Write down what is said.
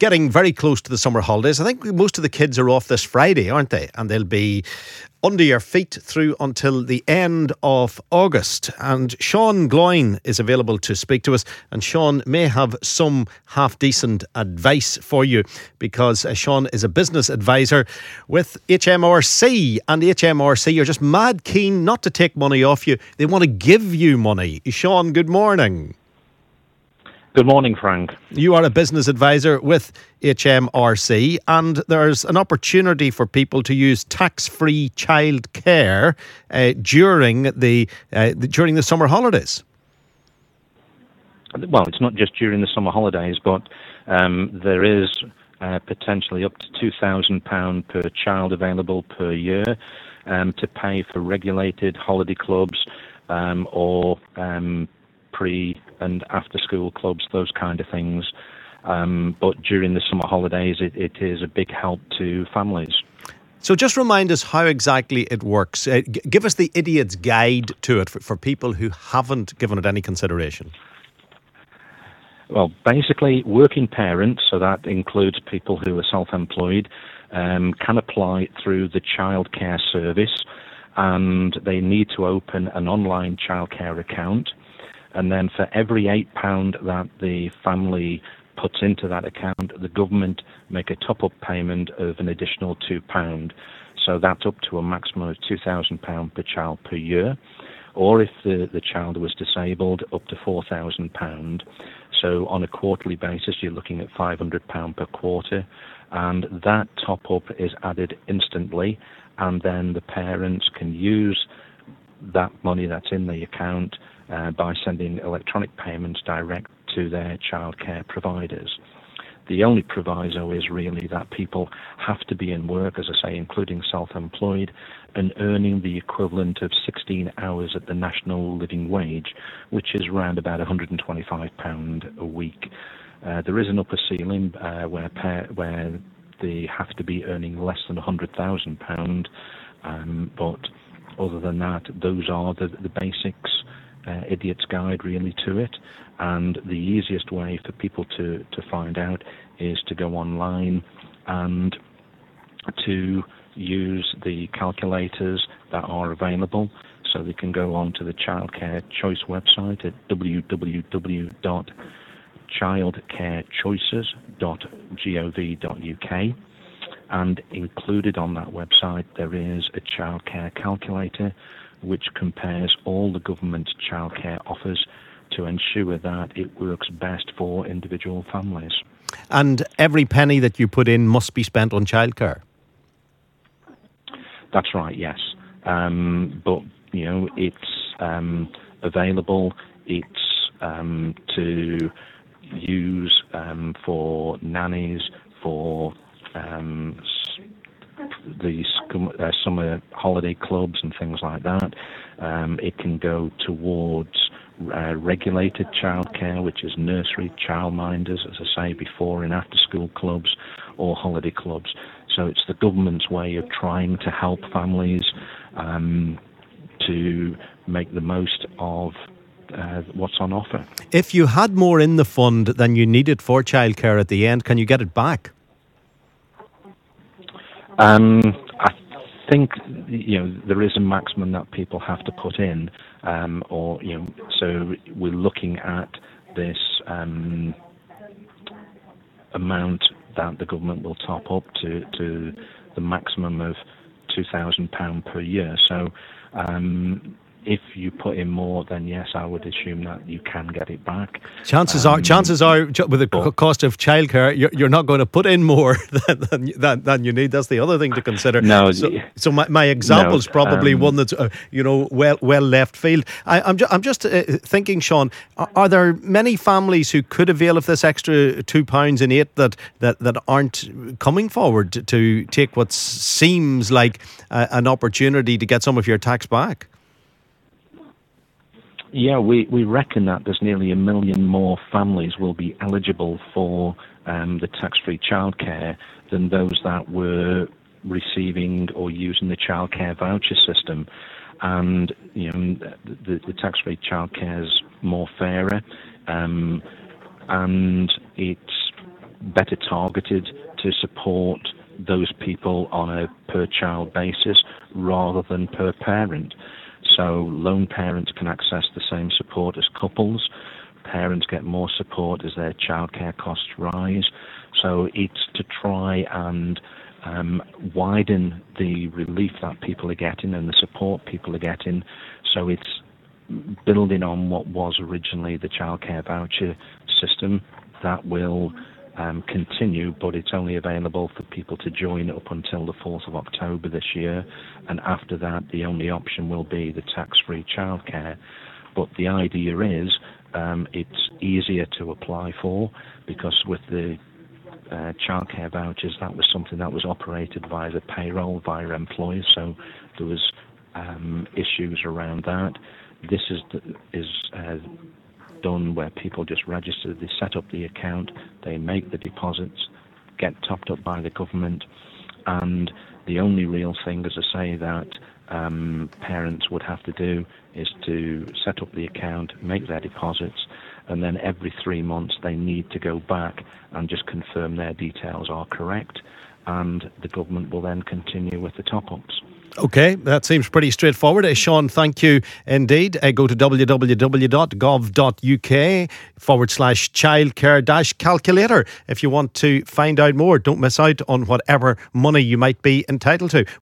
getting very close to the summer holidays. I think most of the kids are off this Friday, aren't they? And they'll be under your feet through until the end of August. And Sean Gloyne is available to speak to us. And Sean may have some half-decent advice for you, because Sean is a business advisor with HMRC. And HMRC are just mad keen not to take money off you. They want to give you money. Sean, good morning. Good morning, Frank. You are a business advisor with HMRC, and there's an opportunity for people to use tax-free childcare during the summer holidays. Well, it's not just during the summer holidays, but there is potentially up to £2,000 per child available per year to pay for regulated holiday clubs or pre- and after-school clubs, those kind of things. But during the summer holidays, it is a big help to families. So just remind us how exactly it works. Give us the idiot's guide to it for people who haven't given it any consideration. Well, basically, working parents, so that includes people who are self-employed, can apply through the childcare service, and they need to open an online childcare account. And then for every £8 that the family puts into that account, the government make a top-up payment of an additional £2. So that's up to a maximum of £2,000 per child per year. Or if the child was disabled, up to £4,000. So on a quarterly basis, you're looking at £500 per quarter. And that top-up is added instantly, and then the parents can use that money that's in the account by sending electronic payments direct to their childcare providers. The only proviso is really that people have to be in work, as I say, including self-employed, and earning the equivalent of 16 hours at the national living wage, which is around about £125 a week. There is an upper ceiling where they have to be earning less than £100,000, but other than that, those are the basics. Idiot's guide really to it, and the easiest way for people to find out is to go online and to use the calculators that are available. So they can go on to the Childcare Choice website at www.childcarechoices.gov.uk, and included on that website there is a childcare calculator which compares all the government childcare offers to ensure that it works best for individual families. And every penny that you put in must be spent on childcare? That's right, yes. But, it's available. It's to use for nannies, for the summer holiday clubs and things like that. It can go towards regulated childcare, which is nursery, childminders, as I say, before and after school clubs or holiday clubs. So it's the government's way of trying to help families to make the most of what's on offer. If you had more in the fund than you needed for childcare at the end, can you get it back? I think there is a maximum that people have to put in, so we're looking at this amount that the government will top up to the maximum of £2,000 per year. So if you put in more, then yes, I would assume that you can get it back. Chances are, with the cost of childcare, you're not going to put in more than you need. That's the other thing to consider. No. So my example is probably one that's well left field. I'm just thinking, Sean, are there many families who could avail of this extra £2 in eight that aren't coming forward to take what seems like an opportunity to get some of your tax back? Yeah, we reckon that there's nearly 1 million more families will be eligible for the tax-free childcare than those that were receiving or using the childcare voucher system. And the tax-free childcare is more fairer, and it's better targeted to support those people on a per child basis rather than per parent. So lone parents can access the same support as couples. Parents get more support as their childcare costs rise. So it's to try and widen the relief that people are getting and the support people are getting. So it's building on what was originally the childcare voucher system that will continue, but it's only available for people to join up until the 4th of October this year, and after that the only option will be the tax-free childcare. But the idea is it's easier to apply for, because with the childcare vouchers, that was something that was operated via the payroll, via employers, so there was issues around that. This is done where people just register, they set up the account, they make the deposits, get topped up by the government, and the only real thing, as I say, that parents would have to do is to set up the account, make their deposits, and then every 3 months they need to go back and just confirm their details are correct, and the government will then continue with the top-ups. Okay, that seems pretty straightforward. Sean, thank you indeed. Go to www.gov.uk/childcare-calculator if you want to find out more. Don't miss out on whatever money you might be entitled to.